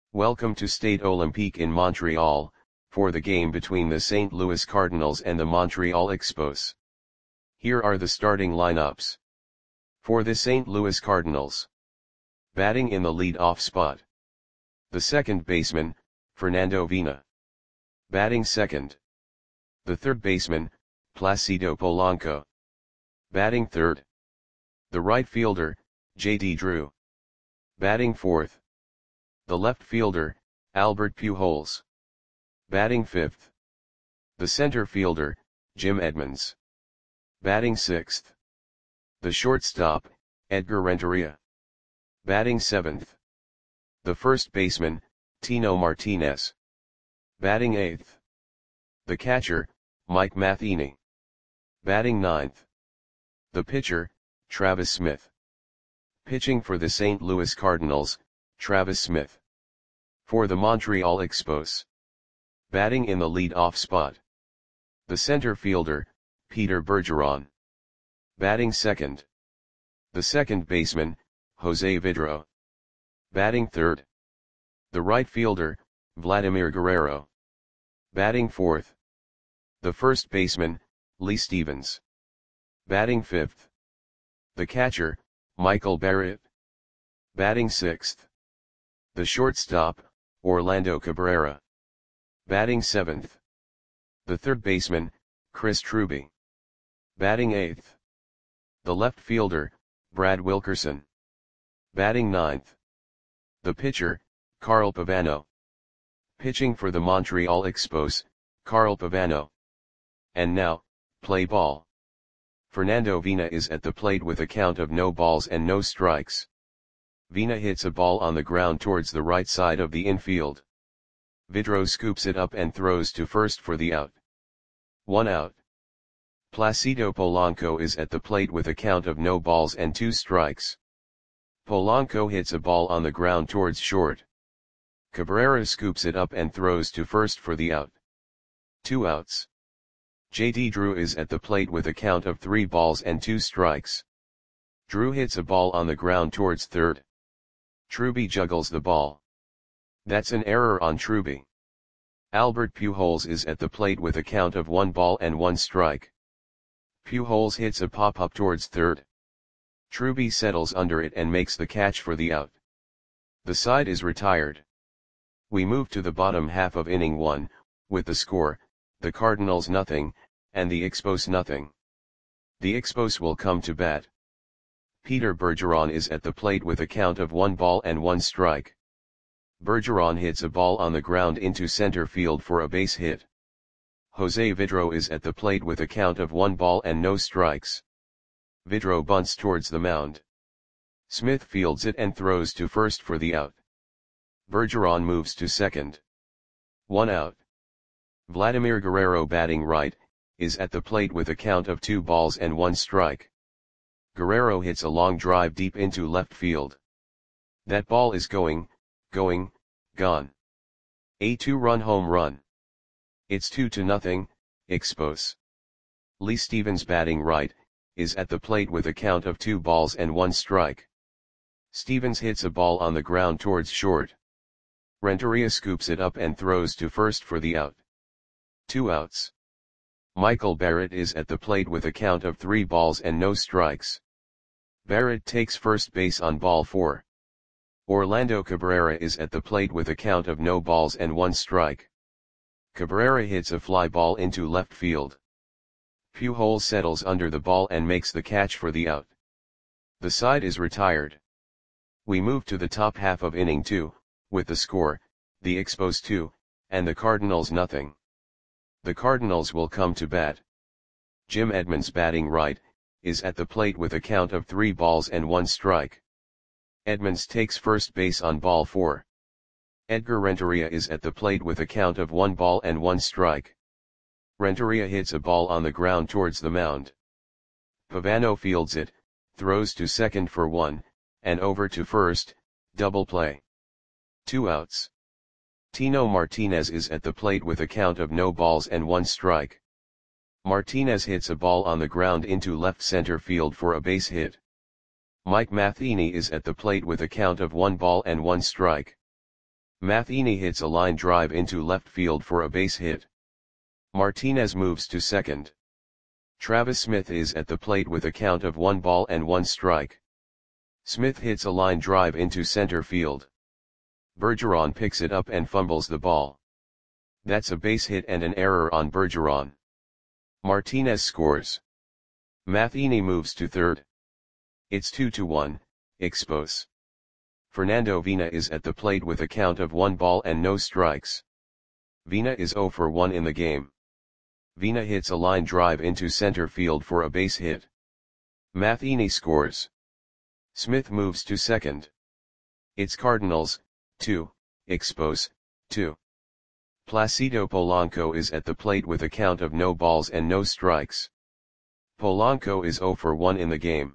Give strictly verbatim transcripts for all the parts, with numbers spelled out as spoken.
Welcome to Stade Olympique in Montreal, for the game between the Saint Louis Cardinals and the Montreal Expos. Here are the starting lineups. For the Saint Louis Cardinals. Batting in the lead-off spot. The second baseman, Fernando Vina. Batting second. The third baseman, Placido Polanco. Batting third. The right fielder, J D Drew. Batting fourth. The left fielder, Albert Pujols. Batting fifth. The center fielder, Jim Edmonds. Batting sixth. The shortstop, Edgar Renteria. Batting seventh. The first baseman, Tino Martinez. Batting eighth. The catcher, Mike Matheny. Batting ninth. The pitcher, Travis Smith. Pitching for the Saint Louis Cardinals, Travis Smith. For the Montreal Expos. Batting in the lead-off spot. The center fielder, Peter Bergeron. Batting second. The second baseman, Jose Vidro. Batting third. The right fielder, Vladimir Guerrero. Batting fourth. The first baseman, Lee Stevens. Batting fifth. The catcher, Michael Barrett. Batting sixth. The shortstop, Orlando Cabrera. Batting seventh. The third baseman, Chris Truby. Batting eighth. The left fielder, Brad Wilkerson. Batting ninth. The pitcher, Carl Pavano. Pitching for the Montreal Expos, Carl Pavano. And now, play ball. Fernando Vina is at the plate with a count of no balls and no strikes. Vina hits a ball on the ground towards the right side of the infield. Vidro scoops it up and throws to first for the out. One out. Placido Polanco is at the plate with a count of no balls and two strikes. Polanco hits a ball on the ground towards short. Cabrera scoops it up and throws to first for the out. Two outs. J D Drew is at the plate with a count of three balls and two strikes. Drew hits a ball on the ground towards third. Truby juggles the ball. That's an error on Truby. Albert Pujols is at the plate with a count of one ball and one strike. Pujols hits a pop-up towards third. Truby settles under it and makes the catch for the out. The side is retired. We move to the bottom half of inning one, with the score, the Cardinals nothing, and the Expos nothing. The Expos will come to bat. Peter Bergeron is at the plate with a count of one ball and one strike. Bergeron hits a ball on the ground into center field for a base hit. Jose Vidro is at the plate with a count of one ball and no strikes. Vidro bunts towards the mound. Smith fields it and throws to first for the out. Bergeron moves to second. One out. Vladimir Guerrero, batting right, is at the plate with a count of two balls and one strike. Guerrero hits a long drive deep into left field. That ball is going, going, gone. A two-run home run. It's two to nothing, Expos. Lee Stevens, batting right, is at the plate with a count of two balls and one strike. Stevens hits a ball on the ground towards short. Renteria scoops it up and throws to first for the out. Two outs. Michael Barrett is at the plate with a count of three balls and no strikes. Barrett takes first base on ball four. Orlando Cabrera is at the plate with a count of no balls and one strike. Cabrera hits a fly ball into left field. Pujols settles under the ball and makes the catch for the out. The side is retired. We move to the top half of inning two, with the score, the Expos two, and the Cardinals nothing. The Cardinals will come to bat. Jim Edmonds, batting right, is at the plate with a count of three balls and one strike. Edmonds takes first base on ball four. Edgar Renteria is at the plate with a count of one ball and one strike. Renteria hits a ball on the ground towards the mound. Pavano fields it, throws to second for one, and over to first, double play. Two outs. Tino Martinez is at the plate with a count of no balls and one strike. Martinez hits a ball on the ground into left center field for a base hit. Mike Matheny is at the plate with a count of one ball and one strike. Matheny hits a line drive into left field for a base hit. Martinez moves to second. Travis Smith is at the plate with a count of one ball and one strike. Smith hits a line drive into center field. Bergeron picks it up and fumbles the ball. That's a base hit and an error on Bergeron. Martinez scores. Matheny moves to third. It's two to one, Expos. Fernando Vina is at the plate with a count of one ball and no strikes. Vina is zero for one in the game. Vina hits a line drive into center field for a base hit. Matheny scores. Smith moves to second. It's Cardinals, two, Expos, two. Placido Polanco is at the plate with a count of no balls and no strikes. Polanco is zero for one in the game.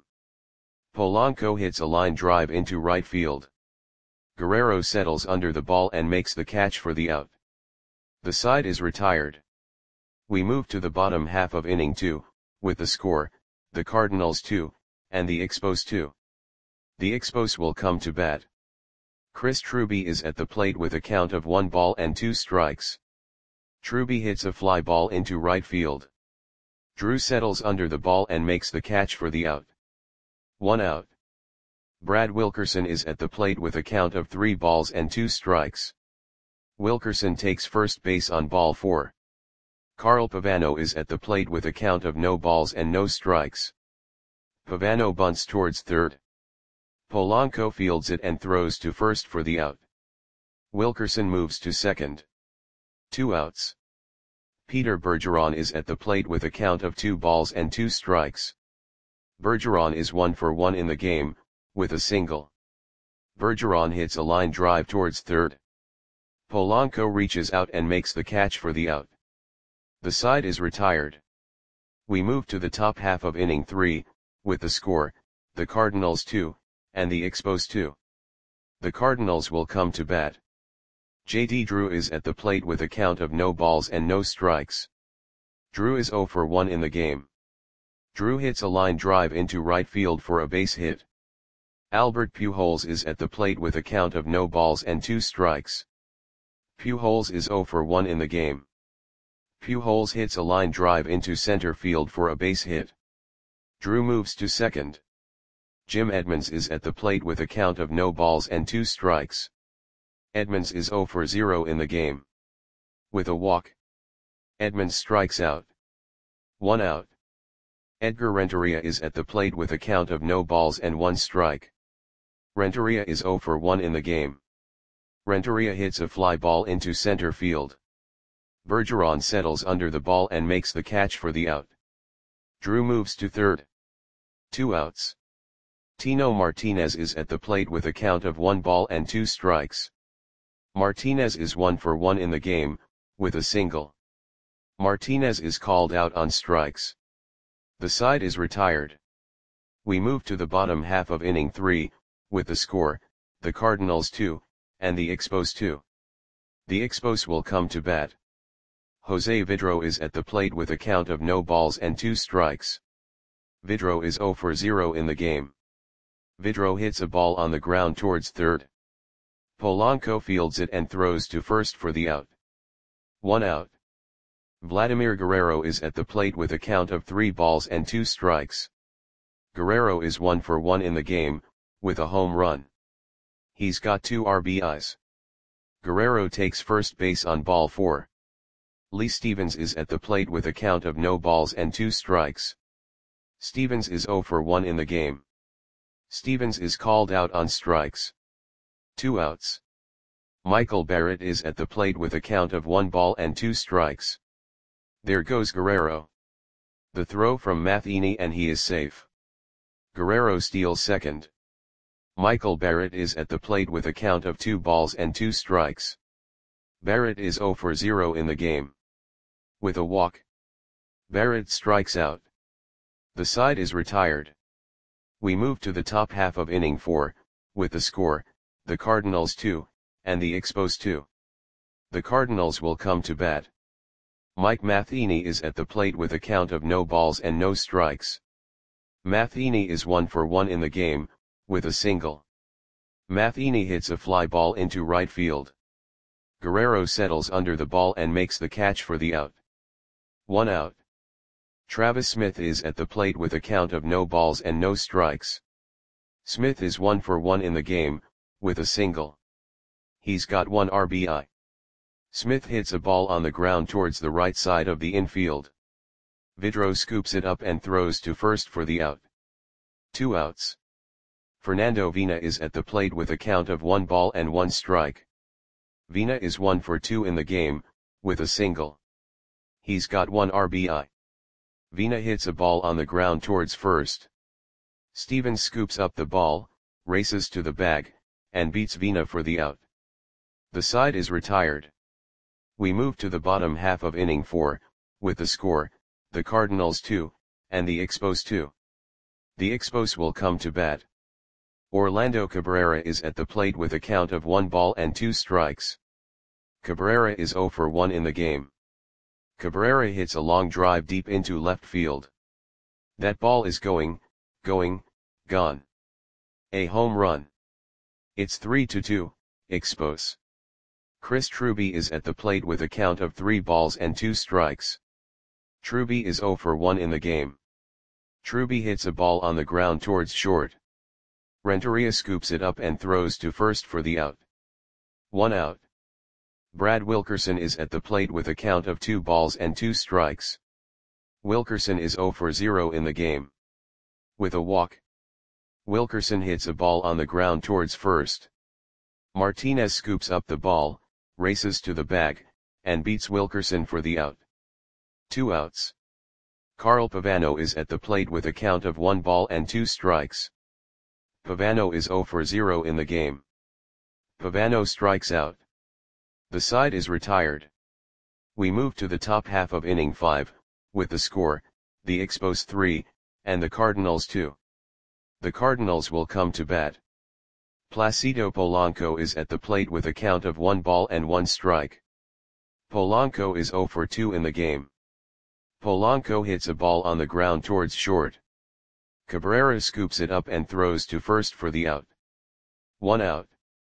Polanco hits a line drive into right field. Guerrero settles under the ball and makes the catch for the out. The side is retired. We move to the bottom half of inning two, with the score, the Cardinals two, and the Expos two. The Expos will come to bat. Chris Truby is at the plate with a count of one ball and two strikes. Truby hits a fly ball into right field. Drew settles under the ball and makes the catch for the out. One out. Brad Wilkerson is at the plate with a count of three balls and two strikes. Wilkerson takes first base on ball four. Carl Pavano is at the plate with a count of no balls and no strikes. Pavano bunts towards third. Polanco fields it and throws to first for the out. Wilkerson moves to second. Two outs. Peter Bergeron is at the plate with a count of two balls and two strikes. Bergeron is one for one in the game, with a single. Bergeron hits a line drive towards third. Polanco reaches out and makes the catch for the out. The side is retired. We move to the top half of inning three, with the score, the Cardinals two, and the Expos two. The Cardinals will come to bat. J D Drew is at the plate with a count of no balls and no strikes. Drew is zero for one in the game. Drew hits a line drive into right field for a base hit. Albert Pujols is at the plate with a count of no balls and two strikes. Pujols is zero for one in the game. Pujols hits a line drive into center field for a base hit. Drew moves to second. Jim Edmonds is at the plate with a count of no balls and two strikes. Edmonds is zero for zero in the game. With a walk. Edmonds strikes out. One out. Edgar Renteria is at the plate with a count of no balls and one strike. Renteria is zero for one in the game. Renteria hits a fly ball into center field. Bergeron settles under the ball and makes the catch for the out. Drew moves to third. Two outs. Tino Martinez is at the plate with a count of one ball and two strikes. Martinez is one for one in the game, with a single. Martinez is called out on strikes. The side is retired. We move to the bottom half of inning three, with the score, the Cardinals two, and the Expos two. The Expos will come to bat. Jose Vidro is at the plate with a count of no balls and two strikes. Vidro is zero for zero in the game. Vidro hits a ball on the ground towards third. Polanco fields it and throws to first for the out. One out. Vladimir Guerrero is at the plate with a count of three balls and two strikes. Guerrero is one for one in the game, with a home run. He's got two R B Is. Guerrero takes first base on ball four. Lee Stevens is at the plate with a count of no balls and two strikes. Stevens is zero for one in the game. Stevens is called out on strikes. Two outs. Michael Barrett is at the plate with a count of one ball and two strikes. There goes Guerrero. The throw from Matheny and he is safe. Guerrero steals second. Michael Barrett is at the plate with a count of two balls and two strikes. Barrett is zero for zero in the game. With a walk. Barrett strikes out. The side is retired. We move to the top half of inning four, with the score, the Cardinals two, and the Expos two. The Cardinals will come to bat. Mike Matheny is at the plate with a count of no balls and no strikes. Matheny is one for one in the game, with a single. Matheny hits a fly ball into right field. Guerrero settles under the ball and makes the catch for the out. One out. Travis Smith is at the plate with a count of no balls and no strikes. Smith is one for one in the game, with a single. He's got one R B I. Smith hits a ball on the ground towards the right side of the infield. Vidro scoops it up and throws to first for the out. Two outs. Fernando Vina is at the plate with a count of one ball and one strike. Vina is one for two in the game, with a single. He's got one R B I. Vina hits a ball on the ground towards first. Stevens scoops up the ball, races to the bag, and beats Vina for the out. The side is retired. We move to the bottom half of inning four, with the score, the Cardinals two, and the Expos two. The Expos will come to bat. Orlando Cabrera is at the plate with a count of one ball and two strikes. Cabrera is zero for one in the game. Cabrera hits a long drive deep into left field. That ball is going, going, gone. A home run. It's three to two, Expos. Chris Truby is at the plate with a count of three balls and two strikes. Truby is zero for one in the game. Truby hits a ball on the ground towards short. Renteria scoops it up and throws to first for the out. One out. Brad Wilkerson is at the plate with a count of two balls and two strikes. Wilkerson is zero for zero in the game. With a walk. Wilkerson hits a ball on the ground towards first. Martinez scoops up the ball, races to the bag, and beats Wilkerson for the out. Two outs. Carl Pavano is at the plate with a count of one ball and two strikes. Pavano is zero for zero in the game. Pavano strikes out. The side is retired. We move to the top half of inning five, with the score, the Expos three, and the Cardinals two. The Cardinals will come to bat. Placido Polanco is at the plate with a count of one ball and one strike. Polanco is zero for two in the game. Polanco hits a ball on the ground towards short. Cabrera scoops it up and throws to first for the out. One out.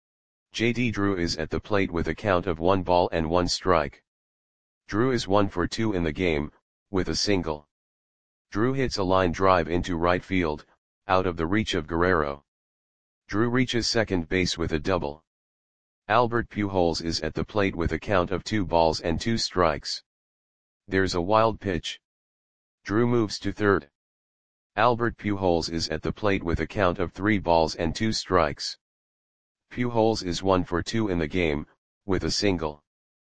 J D Drew is at the plate with a count of one ball and one strike. Drew is one for two in the game, with a single. Drew hits a line drive into right field, out of the reach of Guerrero. Drew reaches second base with a double. Albert Pujols is at the plate with a count of two balls and two strikes. There's a wild pitch. Drew moves to third. Albert Pujols is at the plate with a count of three balls and two strikes. Pujols is one for two in the game, with a single.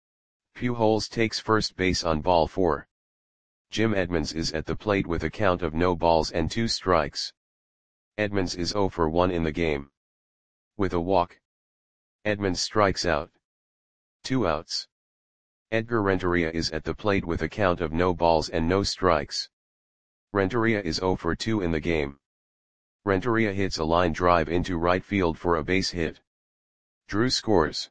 Pujols takes first base on ball four. Jim Edmonds is at the plate with a count of no balls and two strikes. Edmonds is zero for one in the game. With a walk. Edmonds strikes out. Two outs. Edgar Renteria is at the plate with a count of no balls and no strikes. Renteria is zero for two in the game. Renteria hits a line drive into right field for a base hit. Drew scores.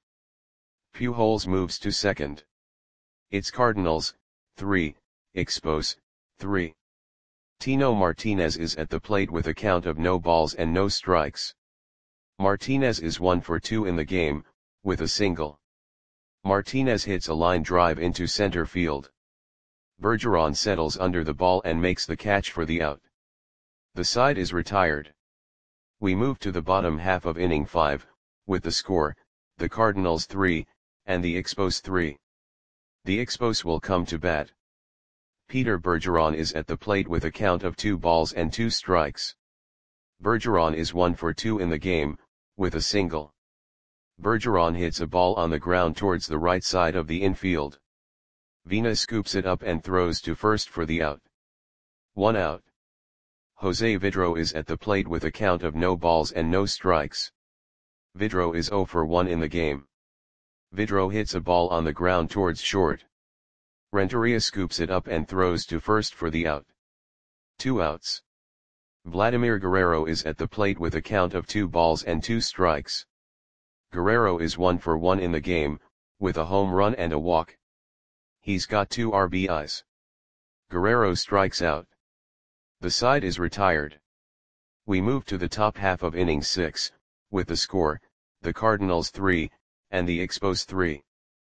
Pujols moves to second. It's Cardinals, three, Expos, three. Tino Martinez is at the plate with a count of no balls and no strikes. Martinez is one for two in the game, with a single. Martinez hits a line drive into center field. Bergeron settles under the ball and makes the catch for the out. The side is retired. We move to the bottom half of inning five, with the score, the Cardinals three, and the Expos three. The Expos will come to bat. Peter Bergeron is at the plate with a count of two balls and two strikes. Bergeron is one for two in the game, with a single. Bergeron hits a ball on the ground towards the right side of the infield. Vina scoops it up and throws to first for the out. One out. Jose Vidro is at the plate with a count of no balls and no strikes. Vidro is zero for one in the game. Vidro hits a ball on the ground towards short. Renteria scoops it up and throws to first for the out. Two outs. Vladimir Guerrero is at the plate with a count of two balls and two strikes. Guerrero is one for one in the game, with a home run and a walk. He's got two R B Is. Guerrero strikes out. The side is retired. We move to the top half of inning six, with the score, the Cardinals three, and the Expos three.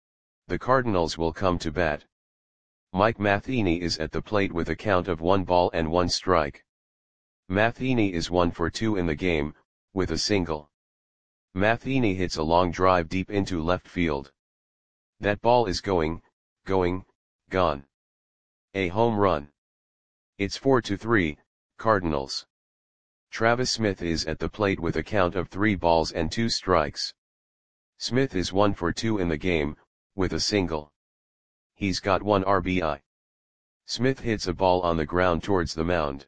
The Cardinals will come to bat. Mike Matheny is at the plate with a count of one ball and one strike. Matheny is one for two in the game, with a single. Matheny hits a long drive deep into left field. That ball is going, going, gone. A home run. It's four to three, Cardinals. Travis Smith is at the plate with a count of three balls and two strikes. Smith is one for two in the game, with a single. He's got one R B I. Smith hits a ball on the ground towards the mound.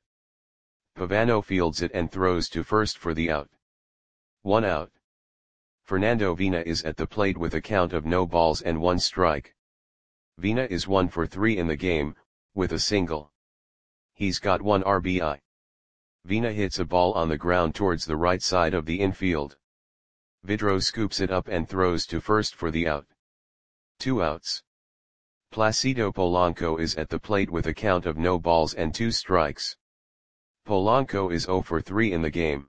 Pavano fields it and throws to first for the out. One out. Fernando Vina is at the plate with a count of no balls and one strike. Vina is one for three in the game, with a single. He's got one R B I. Vina hits a ball on the ground towards the right side of the infield. Vidro scoops it up and throws to first for the out. Two outs. Placido Polanco is at the plate with a count of no balls and two strikes. Polanco is zero for three in the game.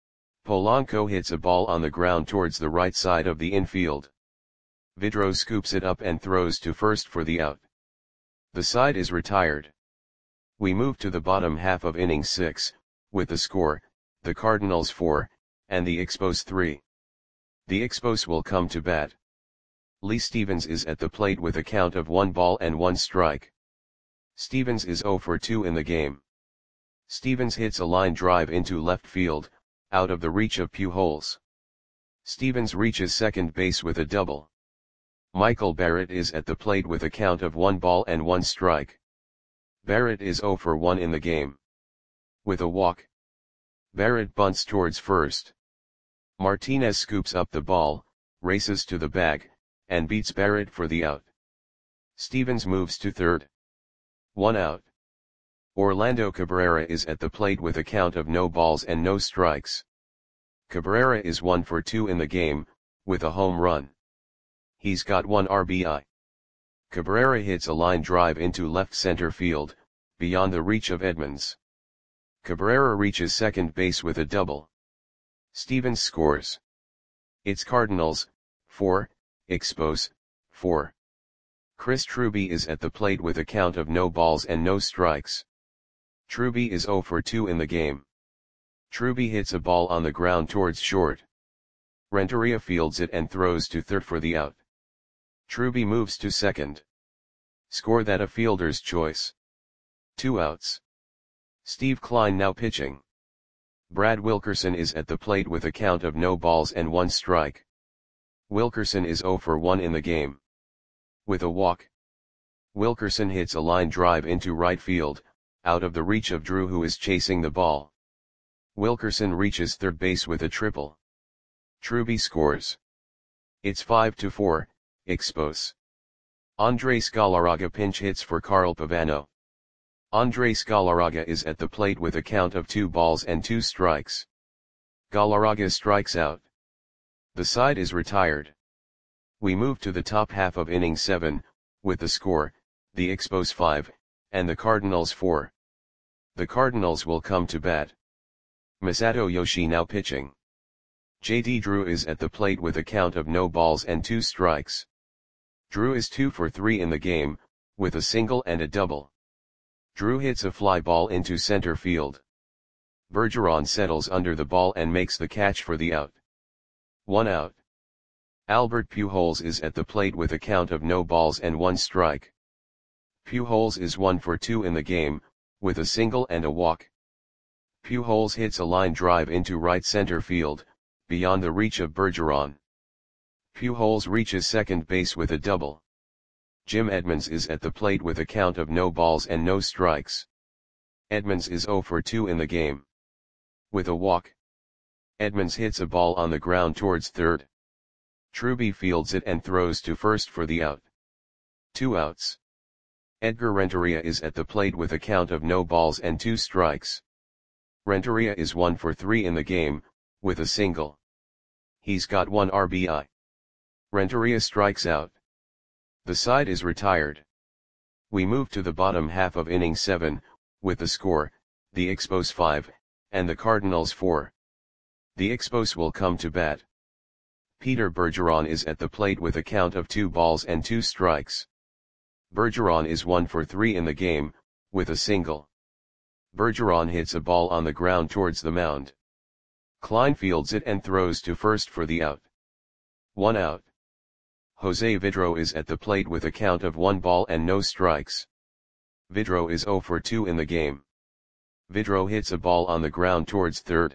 Polanco hits a ball on the ground towards the right side of the infield. Vidro scoops it up and throws to first for the out. The side is retired. We move to the bottom half of inning six, with the score, the Cardinals four, and the Expos three. The Expos will come to bat. Lee Stevens is at the plate with a count of one ball and one strike. Stevens is zero for two in the game. Stevens hits a line drive into left field, out of the reach of Pujols. Stevens reaches second base with a double. Michael Barrett is at the plate with a count of one ball and one strike. Barrett is zero for one in the game. With a walk. Barrett bunts towards first. Martinez scoops up the ball, races to the bag, and beats Barrett for the out. Stevens moves to third. One out. Orlando Cabrera is at the plate with a count of no balls and no strikes. Cabrera is one for two in the game, with a home run. He's got one R B I. Cabrera hits a line drive into left center field, beyond the reach of Edmonds. Cabrera reaches second base with a double. Stevens scores. It's Cardinals, four, Expos, four. Chris Truby is at the plate with a count of no balls and no strikes. Truby is zero for two in the game. Truby hits a ball on the ground towards short. Renteria fields it and throws to third for the out. Truby moves to second. Score that a fielder's choice. Two outs. Steve Kline now pitching. Brad Wilkerson is at the plate with a count of no balls and one strike. Wilkerson is zero for one in the game. With a walk. Wilkerson hits a line drive into right field, out of the reach of Drew, who is chasing the ball. Wilkerson reaches third base with a triple. Truby scores. It's five to four, Expos. Andres Galarraga pinch hits for Carl Pavano. Andres Galarraga is at the plate with a count of two balls and two strikes. Galarraga strikes out. The side is retired. We move to the top half of inning seven, with the score, the Expos five, and the Cardinals four. The Cardinals will come to bat. Masato Yoshi now pitching. J D Drew is at the plate with a count of no balls and two strikes. Drew is two for three in the game, with a single and a double. Drew hits a fly ball into center field. Bergeron settles under the ball and makes the catch for the out. One out. Albert Pujols is at the plate with a count of no balls and one strike. Pujols is one for two in the game, with a single and a walk. Pujols hits a line drive into right center field, beyond the reach of Bergeron. Pujols reaches second base with a double. Jim Edmonds is at the plate with a count of no balls and no strikes. Edmonds is zero for two in the game. With a walk. Edmonds hits a ball on the ground towards third. Truby fields it and throws to first for the out. Two outs. Edgar Renteria is at the plate with a count of no balls and two strikes. Renteria is one for three in the game, with a single. He's got one R B I. Renteria strikes out. The side is retired. We move to the bottom half of inning seven, with the score, the Expos five, and the Cardinals four. The Expos will come to bat. Peter Bergeron is at the plate with a count of two balls and two strikes. Bergeron is one for three in the game, with a single. Bergeron hits a ball on the ground towards the mound. Klein fields it and throws to first for the out. One out. Jose Vidro is at the plate with a count of one ball and no strikes. Vidro is zero for two in the game. Vidro hits a ball on the ground towards third.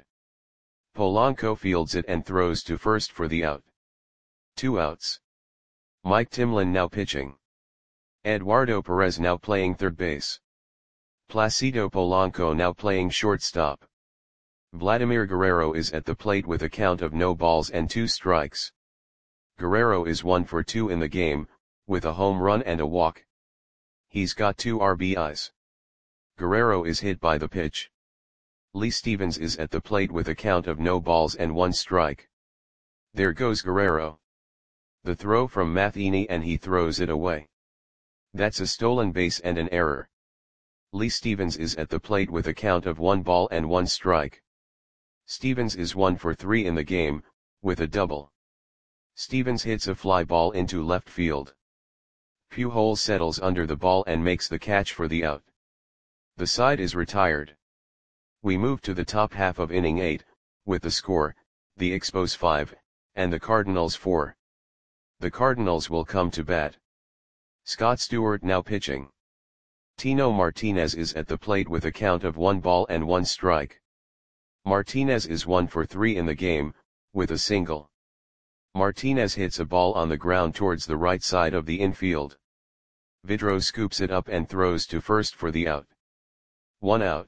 Polanco fields it and throws to first for the out. Two outs. Mike Timlin now pitching. Eduardo Perez now playing third base. Placido Polanco now playing shortstop. Vladimir Guerrero is at the plate with a count of no balls and two strikes. Guerrero is one for two in the game, with a home run and a walk. He's got two R B Is. Guerrero is hit by the pitch. Lee Stevens is at the plate with a count of no balls and one strike. There goes Guerrero. The throw from Matheny and he throws it away. That's a stolen base and an error. Lee Stevens is at the plate with a count of one ball and one strike. Stevens is one for three in the game, with a double. Stevens hits a fly ball into left field. Pujols settles under the ball and makes the catch for the out. The side is retired. We move to the top half of inning eight, with the score, the Expos five, and the Cardinals four. The Cardinals will come to bat. Scott Stewart now pitching. Tino Martinez is at the plate with a count of one ball and one strike. Martinez is one for three in the game, with a single. Martinez hits a ball on the ground towards the right side of the infield. Vidro scoops it up and throws to first for the out. One out.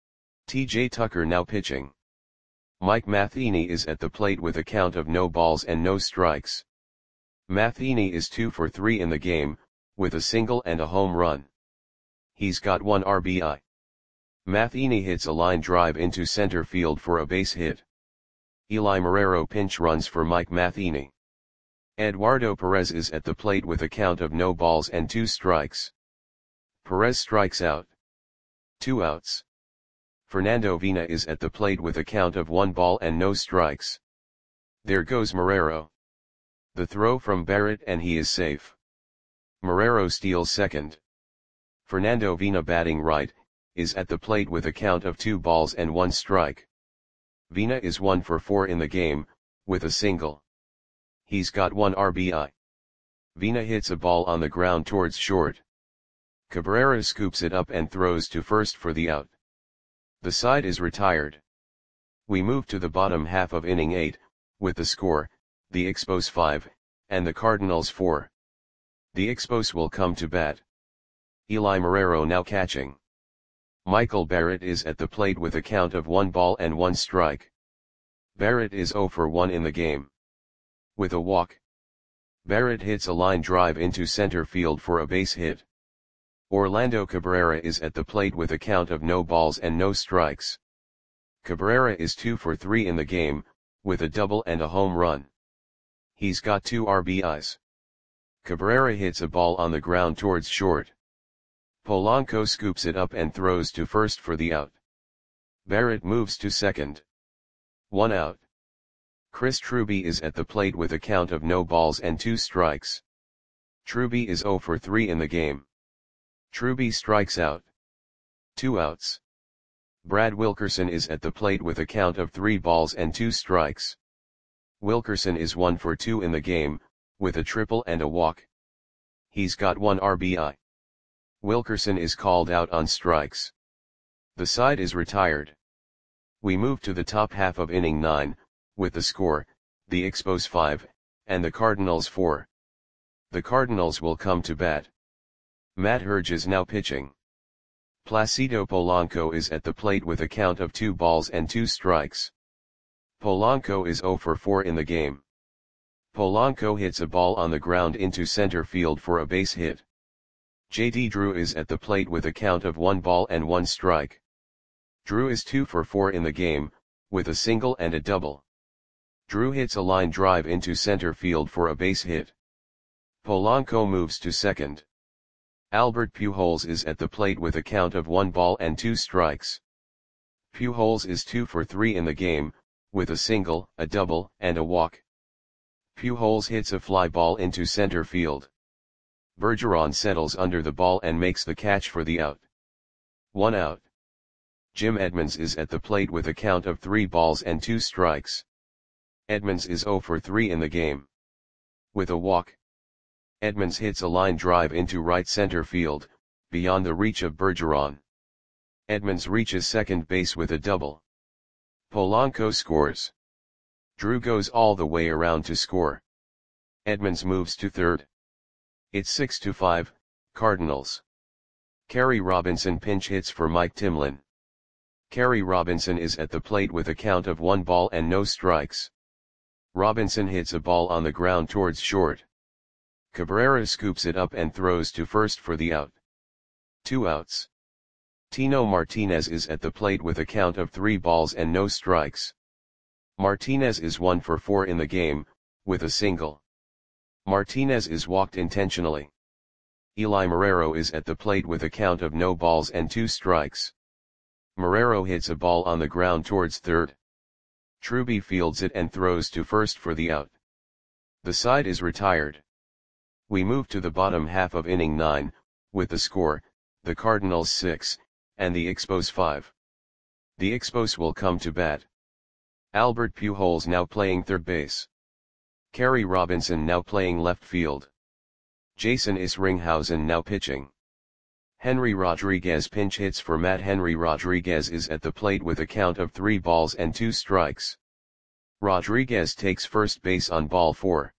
T J Tucker now pitching. Mike Matheny is at the plate with a count of no balls and no strikes. Matheny is two for three in the game, with a single and a home run. He's got one R B I. Matheny hits a line drive into center field for a base hit. Eli Marrero pinch runs for Mike Matheny. Eduardo Perez is at the plate with a count of no balls and two strikes. Perez strikes out. Two outs. Fernando Vina is at the plate with a count of one ball and no strikes. There goes Marrero. The throw from Barrett and he is safe. Marrero steals second. Fernando Vina batting right, is at the plate with a count of two balls and one strike. Vina is one for four in the game, with a single. He's got one R B I. Vina hits a ball on the ground towards short. Cabrera scoops it up and throws to first for the out. The side is retired. We move to the bottom half of inning eight, with the score, the Expos five, and the Cardinals four. The Expos will come to bat. Eli Marrero now catching. Michael Barrett is at the plate with a count of one ball and one strike. Barrett is zero for one in the game. With a walk. Barrett hits a line drive into center field for a base hit. Orlando Cabrera is at the plate with a count of no balls and no strikes. Cabrera is two for three in the game, with a double and a home run. He's got two R B Is. Cabrera hits a ball on the ground towards short. Polanco scoops it up and throws to first for the out. Barrett moves to second. One out. Chris Truby is at the plate with a count of no balls and two strikes. Truby is zero for three in the game. Truby strikes out. Two outs. Brad Wilkerson is at the plate with a count of three balls and two strikes. Wilkerson is one for two in the game, with a triple and a walk. He's got one R B I. Wilkerson is called out on strikes. The side is retired. We move to the top half of inning nine, with the score, the Expos five, and the Cardinals four. The Cardinals will come to bat. Matt Herge is now pitching. Placido Polanco is at the plate with a count of two balls and two strikes. Polanco is zero for four in the game. Polanco hits a ball on the ground into center field for a base hit. J D Drew is at the plate with a count of one ball and one strike. Drew is two for four in the game, with a single and a double. Drew hits a line drive into center field for a base hit. Polanco moves to second. Albert Pujols is at the plate with a count of one ball and two strikes. Pujols is two for three in the game, with a single, a double, and a walk. Pujols hits a fly ball into center field. Bergeron settles under the ball and makes the catch for the out. One out. Jim Edmonds is at the plate with a count of three balls and two strikes. Edmonds is zero for three in the game. With a walk, Edmonds hits a line drive into right center field, beyond the reach of Bergeron. Edmonds reaches second base with a double. Polanco scores. Drew goes all the way around to score. Edmonds moves to third. It's six to five, Cardinals. Kerry Robinson pinch hits for Mike Timlin. Kerry Robinson is at the plate with a count of one ball and no strikes. Robinson hits a ball on the ground towards short. Cabrera scoops it up and throws to first for the out. Two outs. Tino Martinez is at the plate with a count of three balls and no strikes. Martinez is one for four in the game, with a single. Martinez is walked intentionally. Eli Marrero is at the plate with a count of no balls and two strikes. Marrero hits a ball on the ground towards third. Truby fields it and throws to first for the out. The side is retired. We move to the bottom half of inning nine, with the score, the Cardinals six, and the Expos five. The Expos will come to bat. Albert Pujols now playing third base. Kerry Robinson now playing left field. Jason Isringhausen now pitching. Henry Rodriguez pinch hits for Matt. Henry Rodriguez is at the plate with a count of three balls and two strikes. Rodriguez takes first base on ball four.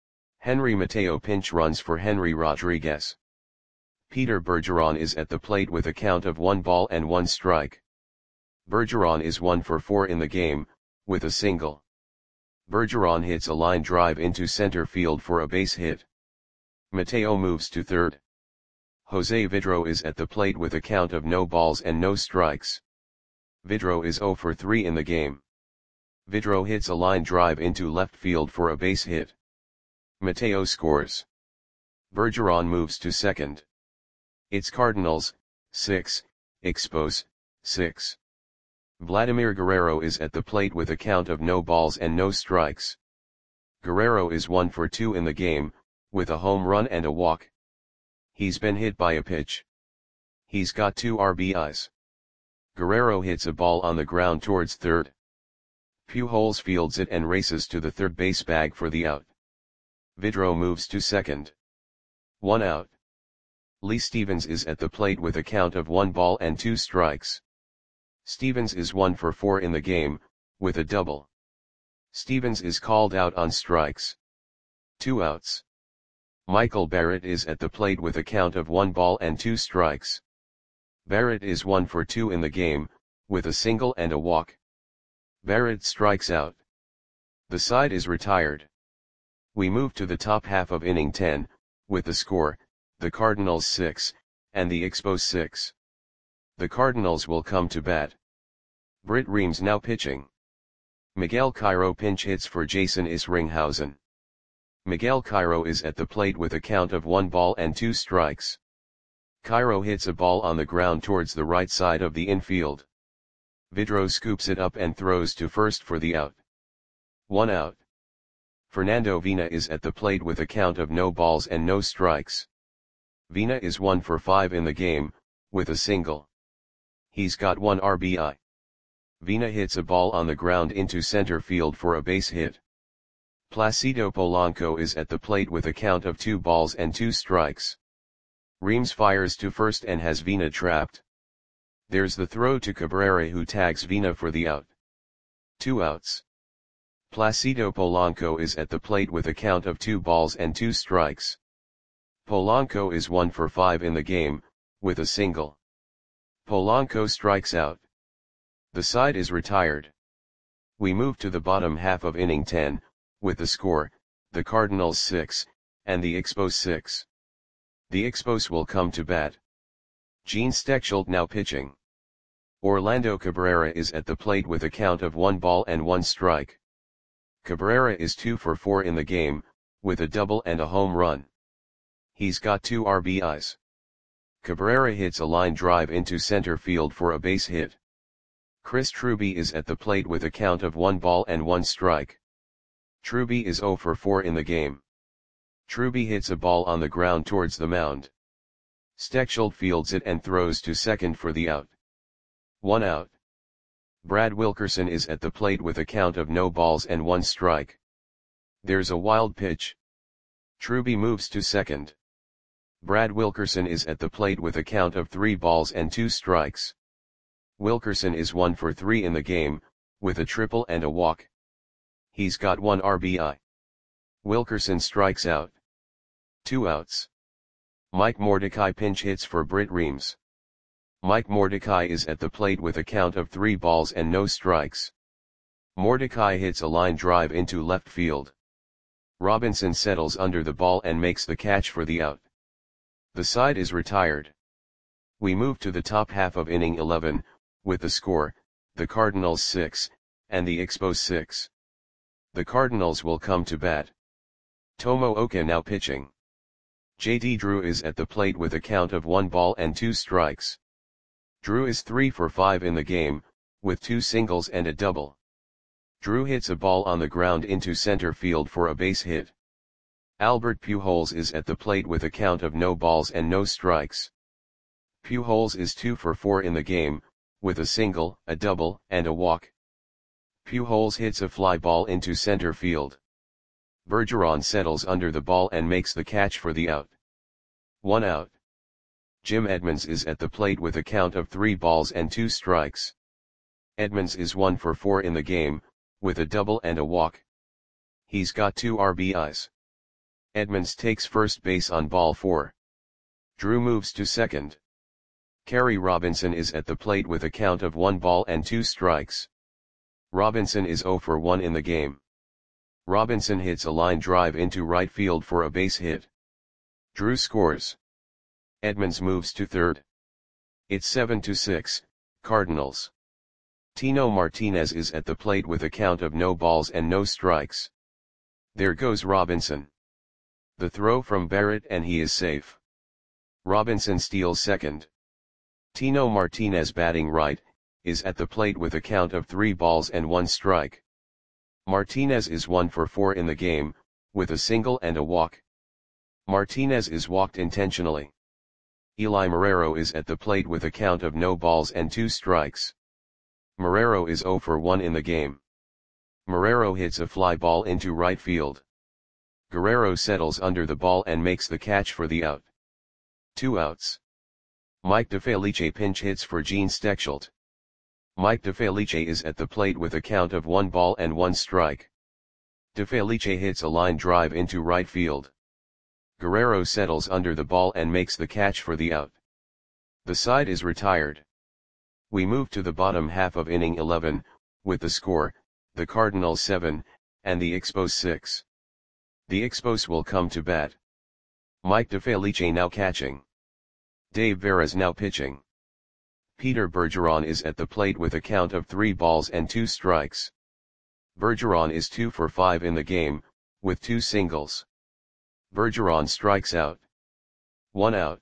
Henry Mateo pinch runs for Henry Rodriguez. Peter Bergeron is at the plate with a count of one ball and one strike. Bergeron is one for four in the game, with a single. Bergeron hits a line drive into center field for a base hit. Mateo moves to third. Jose Vidro is at the plate with a count of no balls and no strikes. Vidro is zero for three in the game. Vidro hits a line drive into left field for a base hit. Mateo scores. Bergeron moves to second. It's Cardinals, six, Expos, six. Vladimir Guerrero is at the plate with a count of no balls and no strikes. Guerrero is one for two in the game, with a home run and a walk. He's been hit by a pitch. He's got two R B Is. Guerrero hits a ball on the ground towards third. Pujols fields it and races to the third base bag for the out. Vidro moves to second. One out. Lee Stevens is at the plate with a count of one ball and two strikes. Stevens is one for four in the game, with a double. Stevens is called out on strikes. Two outs. Michael Barrett is at the plate with a count of one ball and two strikes. Barrett is one for two in the game, with a single and a walk. Barrett strikes out. The side is retired. We move to the top half of inning ten, with the score, the Cardinals six, and the Expos six. The Cardinals will come to bat. Britt Reams now pitching. Miguel Cairo pinch hits for Jason Isringhausen. Miguel Cairo is at the plate with a count of one ball and two strikes. Cairo hits a ball on the ground towards the right side of the infield. Vidro scoops it up and throws to first for the out. One out. Fernando Vina is at the plate with a count of no balls and no strikes. Vina is one for five in the game, with a single. He's got one R B I. Vina hits a ball on the ground into center field for a base hit. Placido Polanco is at the plate with a count of two balls and two strikes. Reams fires to first and has Vina trapped. There's the throw to Cabrera, who tags Vina for the out. Two outs. Placido Polanco is at the plate with a count of two balls and two strikes. Polanco is one for five in the game, with a single. Polanco strikes out. The side is retired. We move to the bottom half of inning ten, with the score, the Cardinals six, and the Expos six. The Expos will come to bat. Gene Steckschulte now pitching. Orlando Cabrera is at the plate with a count of one ball and one strike. Cabrera is two for four in the game, with a double and a home run. He's got two R B Is. Cabrera hits a line drive into center field for a base hit. Chris Truby is at the plate with a count of one ball and one strike. Truby is zero for four in the game. Truby hits a ball on the ground towards the mound. Steckschulte fields it and throws to second for the out. One out. Brad Wilkerson is at the plate with a count of no balls and one strike. There's a wild pitch. Truby moves to second. Brad Wilkerson is at the plate with a count of three balls and two strikes. Wilkerson is one for three in the game, with a triple and a walk. He's got one R B I. Wilkerson strikes out. Two outs. Mike Mordecai pinch hits for Britt Reams. Mike Mordecai is at the plate with a count of three balls and no strikes. Mordecai hits a line drive into left field. Robinson settles under the ball and makes the catch for the out. The side is retired. We move to the top half of inning eleven, with the score, the Cardinals six, and the Expos six. The Cardinals will come to bat. Tomo Oka now pitching. J D Drew is at the plate with a count of one ball and two strikes. Drew is three for five in the game, with two singles and a double. Drew hits a ball on the ground into center field for a base hit. Albert Pujols is at the plate with a count of no balls and no strikes. Pujols is two for four in the game, with a single, a double, and a walk. Pujols hits a fly ball into center field. Bergeron settles under the ball and makes the catch for the out. One out. Jim Edmonds is at the plate with a count of three balls and two strikes. Edmonds is one for four in the game, with a double and a walk. He's got two R B Is. Edmonds takes first base on ball four. Drew moves to second. Kerry Robinson is at the plate with a count of one ball and two strikes. Robinson is zero for one in the game. Robinson hits a line drive into right field for a base hit. Drew scores. Edmonds moves to third. It's seven to six, Cardinals. Tino Martinez is at the plate with a count of no balls and no strikes. There goes Robinson. The throw from Barrett and he is safe. Robinson steals second. Tino Martinez batting right, is at the plate with a count of three balls and one strike. Martinez is one for four in the game, with a single and a walk. Martinez is walked intentionally. Eli Marrero is at the plate with a count of no balls and two strikes. Marrero is zero for one in the game. Marrero hits a fly ball into right field. Guerrero settles under the ball and makes the catch for the out. Two outs. Mike DeFelice pinch hits for Gene Steckschulte. Mike DeFelice is at the plate with a count of one ball and one strike. DeFelice hits a line drive into right field. Guerrero settles under the ball and makes the catch for the out. The side is retired. We move to the bottom half of inning eleven, with the score, the Cardinals seven, and the Expos six. The Expos will come to bat. Mike DeFelice now catching. Dave Veras now pitching. Peter Bergeron is at the plate with a count of three balls and two strikes. Bergeron is two for five in the game, with two singles. Bergeron strikes out. One out.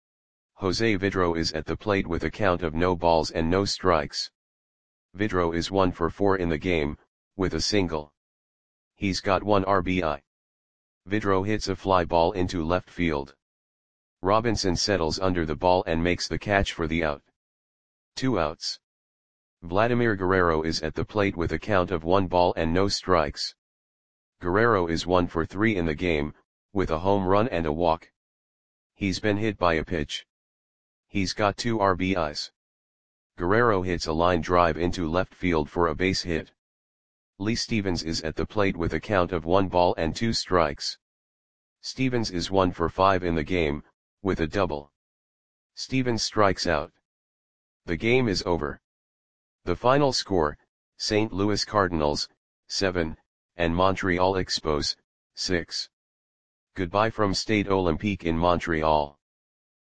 Jose Vidro is at the plate with a count of no balls and no strikes. Vidro is one for four in the game, with a single. He's got one R B I. Vidro hits a fly ball into left field. Robinson settles under the ball and makes the catch for the out. Two outs. Vladimir Guerrero is at the plate with a count of one ball and no strikes. Guerrero is one for three in the game, with a home run and a walk. He's been hit by a pitch. He's got two R B Is. Guerrero hits a line drive into left field for a base hit. Lee Stevens is at the plate with a count of one ball and two strikes. Stevens is one for five in the game, with a double. Stevens strikes out. The game is over. The final score, Saint Louis Cardinals, seven, and Montreal Expos, six. Goodbye from Stade Olympique in Montreal.